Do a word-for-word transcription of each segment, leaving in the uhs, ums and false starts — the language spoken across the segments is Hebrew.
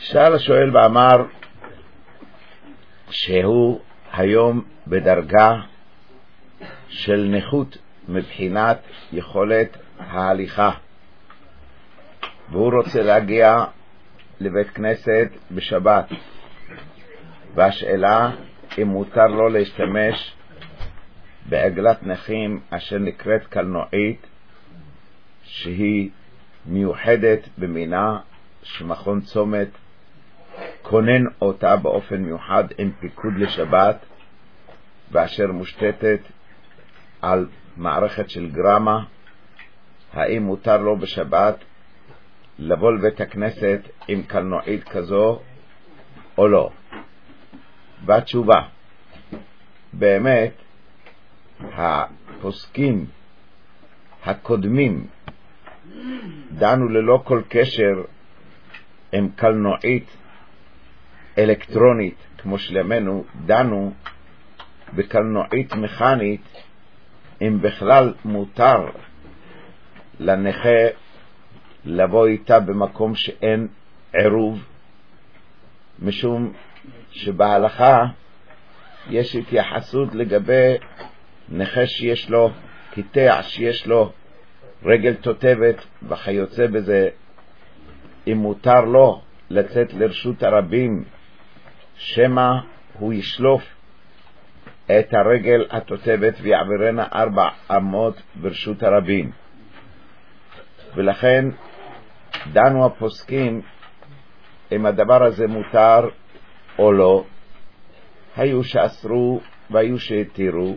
שאל השואל ואמר שהוא היום בדרגה של נכות מבחינת יכולת ההליכה, והוא רוצה להגיע לבית כנסת בשבת, והשאלה אם מותר לו להשתמש בעגלת נכים אשר נקראת קלנועית, שהיא מיוחדת במינה, שמכון צומת כונן אותה באופן מיוחד עם פיקוד לשבת, ואשר מושתתת על מערכת של גרמה. האם מותר לו בשבת לבוא לבית הכנסת עם קלנועית כזו או לא? והתשובה, באמת הפוסקים הקודמים דנו ללא כל קשר עם קלנועית אלקטרונית כמו שלמנו, דנו בקלנועית מכנית, אם בכלל מותר לנכה לבוא איתה במקום שאין עירוב, משום שבהלכה יש התייחסות לגבי נכה שיש לו קיטע, שיש לו רגל תותבת וכיוצא בזה, אם מותר לו לצאת לרשות הרבים שמא הוא ישלוף את הרגל התותבת ויעברנה ארבע אמות ברשות הרבים. ולכן דנו הפוסקים אם הדבר הזה מותר או לא. היו שאסרו והיו שהתירו,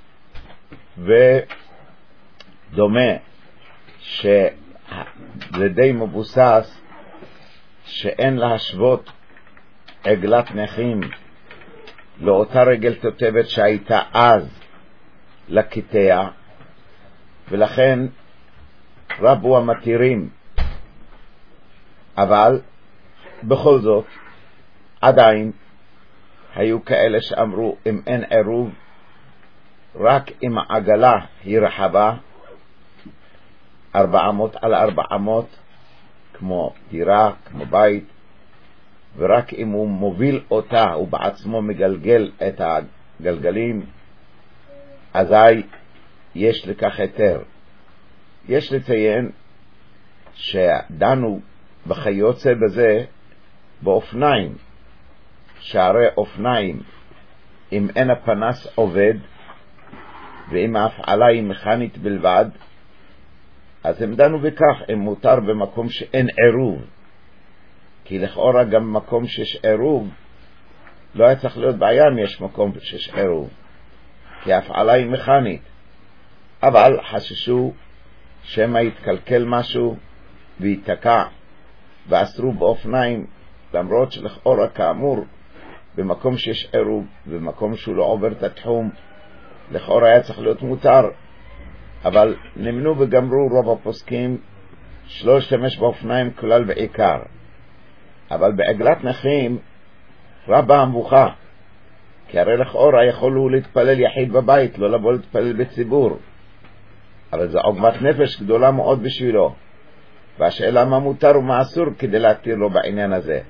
ודומה שזה די מבוסס שאין להשוות עגלת נכים לאותה רגל תותבת שהייתה אז לקיטע, ולכן רבו המתירים. אבל בכל זאת עדיין היו כאלה שאמרו אם אין עירוב, רק אם העגלה היא רחבה ארבע אמות על ארבע אמות כמו דירה, כמו בית, ורק אם הוא מוביל אותה, הוא בעצמו מגלגל את הגלגלים, אזי יש לכך היתר. יש לציין שדנו וכיוצא בזה באופניים, שהרי אופניים אם אין הפנס עובד ואם ההפעלה היא מכנית בלבד, אז הם דנו בכך אם מותר במקום שאין עירוב, כי לכאורה גם במקום שיש עירוב לא היה צריך להיות בעיה אם יש מקום שיש עירוב, כי ההפעלה היא מכנית. אבל חששו שמא יתקלקל משהו ויתקע, ואסרו באופניים, למרות שלכאורה כאמור במקום שיש עירוב ובמקום שהוא לא עובר את התחום לכאורה היה צריך להיות מותר. אבל נמנו וגמרו רוב הפוסקים שלא להשתמש באופניים כלל ועיקר. אבל בעגלת נכים רבה המבוכה, כי הרי לכאורה יכולו להתפלל יחיד בבית, לא לבוא להתפלל בציבור, אבל זו עוגמת נפש גדולה מאוד בשבילו, והשאלה מה מותר ומה אסור כדי להתיר לו בעניין הזה.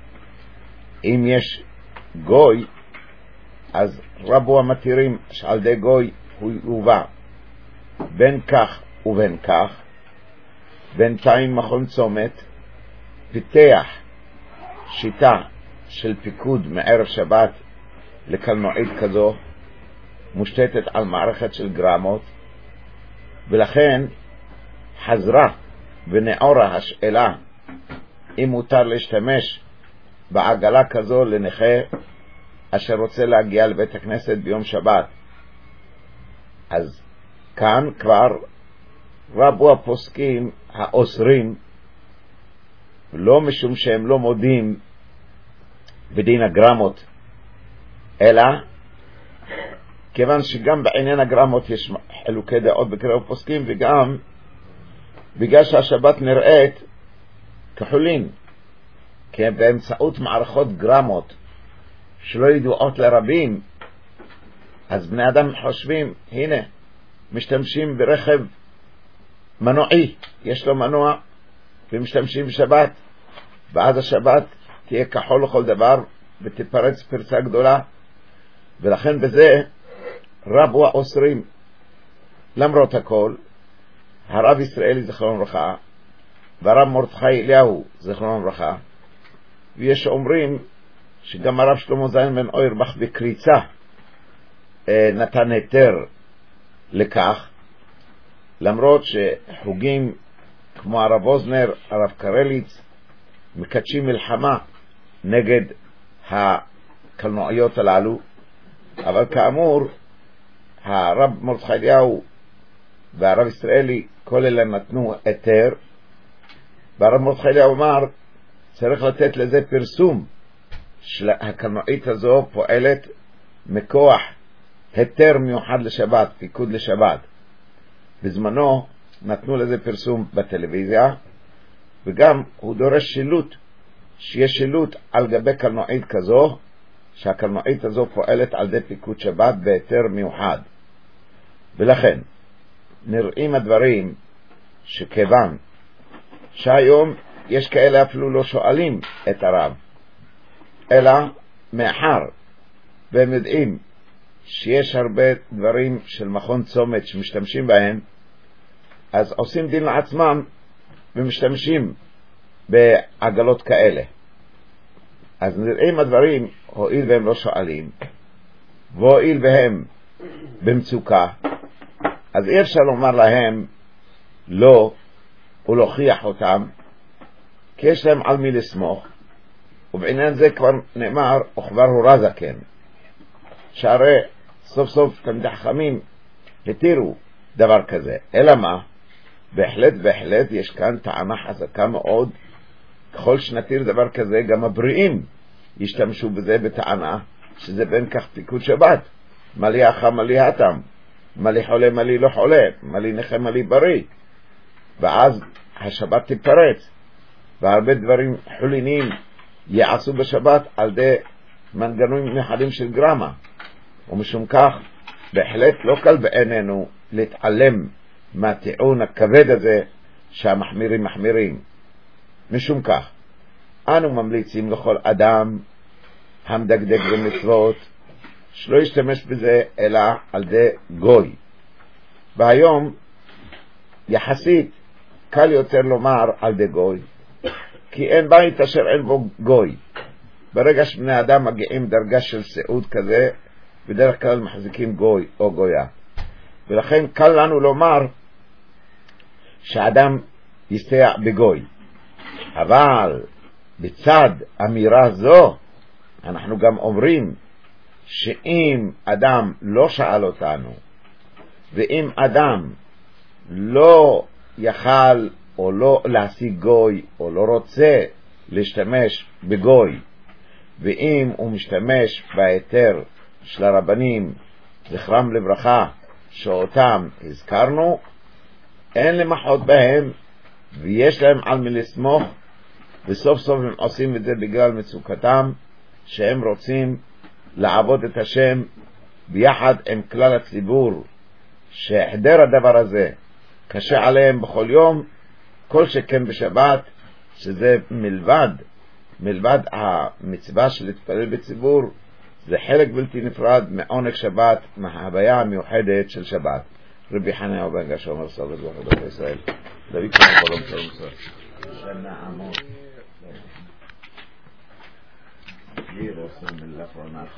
אם יש גוי, אז רבו המתירים שעל די גוי הוא יובא בין כך ובין כך. בינתיים מכון צומת פיתח שיטה של פיקוד מערב שבת לקלנועית כזו, מושתתת על מערכת של גרמות, ולכן חזרה ונעורה השאלה אם מותר להשתמש בעגלה כזו לנכה אשר רוצה להגיע לבית הכנסת ביום שבת. אז כאן כבר רבו הפוסקים האוסרים, לא משום שהם לא מודים בדין הגרמות, אלא כיוון שגם בעניין הגרמות יש חילוקי דעות בקרב הפוסקים, וגם בגלל שהשבת נראית כחולין, כי באמצעות מערכות גרמות שלא ידועות לרבים, אז בני אדם חושבים הנה משתמשים ברכב מנועי, יש לו מנוע ומשתמשים בשבת, ואז השבת תהיה כחול לכל דבר ותפרץ פרצה גדולה, ולכן בזה רבו האוסרים. למרות הכל, הרב ישראלי זכרון ברכה והרב מרדכי אליהו זכרון ברכה, ויש אומרים שגם הרב שלמה זין בן אוירבך בקריצה נתן היתר לכך, למרות שחוגים כמו הרב אוזנר, הרב קרליץ, מקדשים מלחמה נגד הקלנועיות הללו. אבל כאמור, הרב מרדכי אליהו והרב ישראלי כל אלה נתנו היתר, והרב מרדכי אליהו אמר צריך לתת לזה פרסום שהקלנועית הזו פועלת מכוח היתר מיוחד לשבת, פיקוד לשבת. בזמנו נתנו לזה פרסום בטלוויזיה, וגם הוא דורש שילוט, שיש שילוט על גבי קלנועית כזו, שהקלנועית הזו פועלת על ידי פיקוד שבת בהיתר מיוחד. ולכן נראים הדברים שכיוון שהיום יש כאלה אפילו לא שואלים את הרב, אלא מאחר והם יודעים שיש הרבה דברים של מכון צומת שמשתמשים בהם, אז עושים דין לעצמם ומשתמשים בעגלות כאלה. אז נראים הדברים, הועיל והם לא שואלים והועיל והם במצוקה, אז אי אפשר לומר להם לא ולהוכיח אותם, כי יש להם על מי לסמוך. ובעניין זה כבר נאמר וכבר הורה זקן, שהרי סוף סוף תלמידי חכמים התירו דבר כזה. אלא מה? בהחלט בהחלט יש כאן טענה חזקה מאוד, ככל שנתיר דבר כזה גם הבריאים ישתמשו בזה בטענה שזה בין כך פיקוד שבת. מלי אחא מלי התם, מלי חולה מלי לא חולה, מלי נכה מלי בריא, ואז השבת תפרץ, והרבה דברים חוליניים יעשו בשבת על ידי מנגנונים מיוחדים של גרמה. ומשום כך בהחלט לא קל בעינינו להתעלם מהטיעון הכבד הזה שהמחמירים מחמירים. משום כך אנו ממליצים לכל אדם המדקדק במצוות שלא ישתמש בזה אלא על ידי גוי. והיום יחסית קל יותר לומר על ידי גוי, כי אין בית אשר אין בו גוי. ברגע שבני אדם מגיעים דרגה של סיעוד כזה, בדרך כלל מחזיקים גוי או גויה, ולכן קל לנו לומר שאדם יסתייע בגוי. אבל בצד אמירה זו אנחנו גם אומרים שאם אדם לא שאל אותנו, ואם אדם לא יכל או לא להשיג גוי או לא רוצה להשתמש בגוי, ואם הוא משתמש בהיתר של הרבנים זכרם לברכה שאותם הזכרנו, אין למחות בהם ויש להם על מי לסמוך, וסוף סוף הם עושים את זה בגלל מצוקתם, שהם רוצים לעבוד את השם ביחד עם כלל הציבור, שהחדר הדבר הזה קשה עליהם בכל יום, כל שכן בשבת, שזה מלבד מלבד המצווה של להתפלל בציבור, זה חלק בלתי נפרד מעונג שבת, מההוויה המיוחדת של שבת. רבי חניה בן גרשון אומר סבב וחדות ישראל דוד כמה בלום שלום סר שנה עמוד ירוסם מלאפרונה